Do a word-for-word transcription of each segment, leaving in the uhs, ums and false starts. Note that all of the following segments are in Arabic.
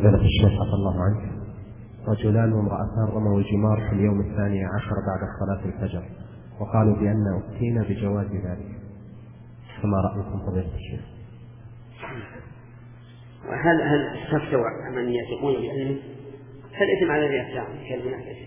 فضيلة الشيخ عفى الله عنك، رجلان وامرأتان رموا الجمار في اليوم الثاني عشر بعد صلاة الفجر، وقالوا بأن أفتينا بجواز ذلك، فما رأيكم فضيلة الشيخ؟ وهل هل استفتوا من يثقون بعلمه؟ فالإثم على الذي أفتاهم كالمنافسين،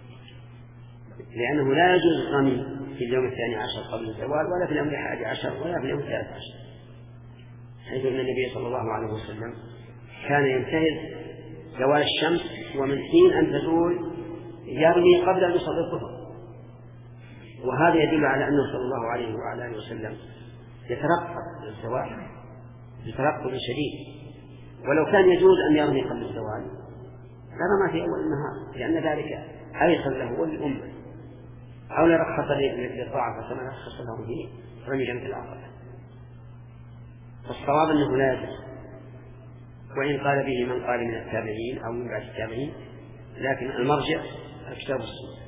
لأنه لا يجوز الرمي في اليوم الثاني عشر قبل الزوال، ولا في اليوم الحادي عشر، ولا في اليوم الثالث عشر، حيث أن النبي صلى الله عليه وسلم كان ينتهز زوال الشمس ومن حين أن تزول يرمي قبل أن يصلي الظهر، وهذا يدل على أنه صلى الله عليه وعلى آله وسلم يترقب للزوال بترقب شديد، ولو كان يجوز أن يرمي قبل الزوال لرمى في أول النهار، لأن ذلك أيسر له وللأمة، أو لرخص للضعف كما رخص له به رمي جمع العقبة. فالصواب أنه لا يجوز، وإن قال به من قال من التابعين أو من بعد التابعين، لكن المرجع الكتاب والسنة.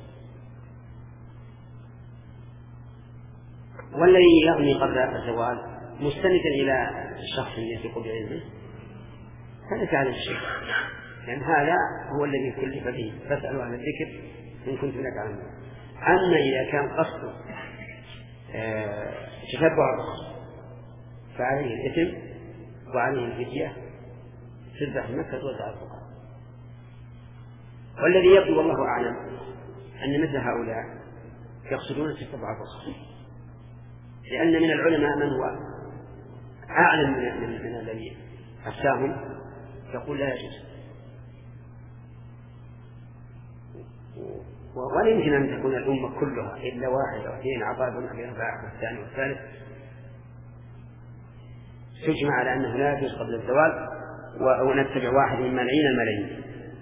والذي يرمي قبل الزوال مستندا إلى الشخص يثق بعلمه فليس عليه شيء، لأن هذا هو الذي كلف به، فاسألوا عن الذكر إن كنتم لا تعلمون. أما إذا كان قصده تتبع الرخص فعليه الإثم وعليه الفدية تذبح مكة وتوزع الفقراء. والذي يبدو والله أعلم أن مثل هؤلاء يقصدون تتبع الرخص، لأن من العلماء من هو أعلم من من الذي أفتاهم يقول لا يجوز، ولا يمكن أن تكون الأمة كلها إلا واحد أو اثنين عطاء بن أبي رباح والثاني والثالث تجمع على أنه لا يجوز قبل الزوال ونتبع واحد من ملايين الملايين.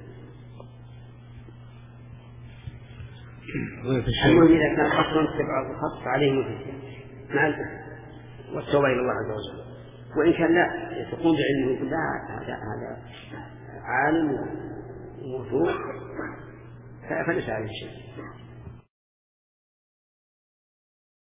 المهم إذا كان أصلا تبع الخط عليه مثل مع والتوبة إلى الله عز وجل، وإن كان لا يتقون بعلمه لا هذا هذا عالم وموثوق فليس عليه شيء.